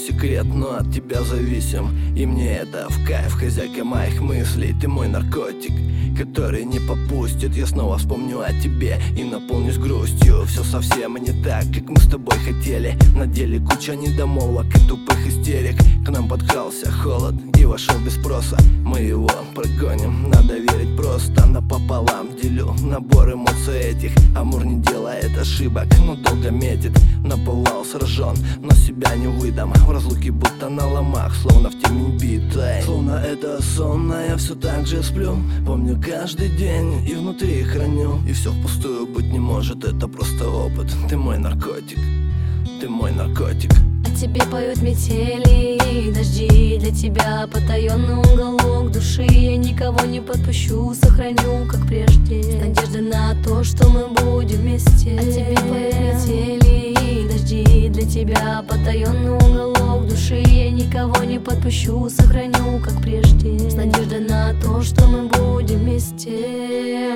секрет, но от тебя зависим. И мне это в кайф, хозяйка моих мыслей. Ты мой наркотик, который не попустит. Я снова вспомню о тебе и наполнюсь грустью. Все совсем не так, как мы с тобой хотели. На деле куча недомолвок и тупых истерик. К нам подкрался холод и вошел без спроса. Мы его прогоним, надо верить просто. Напополам делю набор эмоций этих. Амур не делает ошибок, но долго метит. Напылал, сражен, но себя не выдам. В разлуке будто на ломах, словно в теме битой. Словно это сон, а я все так же сплю. Помню каждый день и внутри храню. И все впустую быть не может, это просто опыт. Ты мой наркотик, ты мой наркотик. О тебе поют метели и дожди. Для тебя потаенный уголок души. Я никого не подпущу, сохраню, как прежде, с надеждой на то, что мы будем вместе. О тебе поют метели и дожди. Для тебя потаенный уголок души. Я никого не подпущу, сохраню, как прежде, с надеждой на то, что мы будем вместе.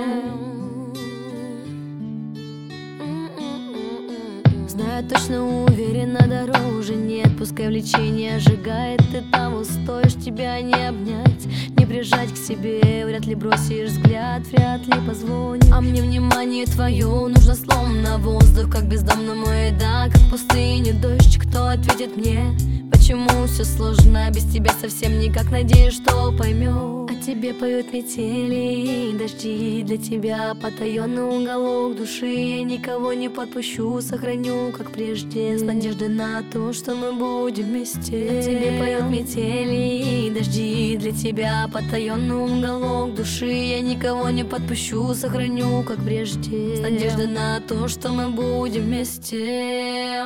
Знаю, точно уверена, дороже нет. Пускай влечение сжигает, ты того стоишь. Тебя не обнять, не прижать к себе. Вряд ли бросишь взгляд, вряд ли позвонишь. А мне внимание твое нужно словно воздух, как бездомному еда, как в пустыне дождь. Кто ответит мне, почему все сложно без тебя совсем никак? Надеюсь, что поймешь. О тебе поют метели и дожди. Для тебя потаенный уголок души. Я никого не подпущу, сохраню, как прежде, с надеждой на то, что мы будем вместе. О тебе поют метели и дожди. Для тебя потаенный уголок души. Я никого не подпущу, сохраню, как прежде, с надеждой на то, что мы будем вместе.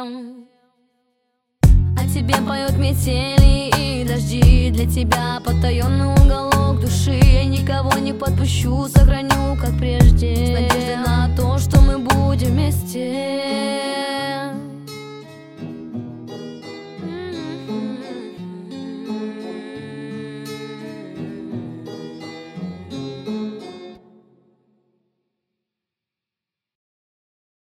О тебе поют метели и дожди. Для тебя потаенный уголок души. Я никого не подпущу, сохраню, как прежде,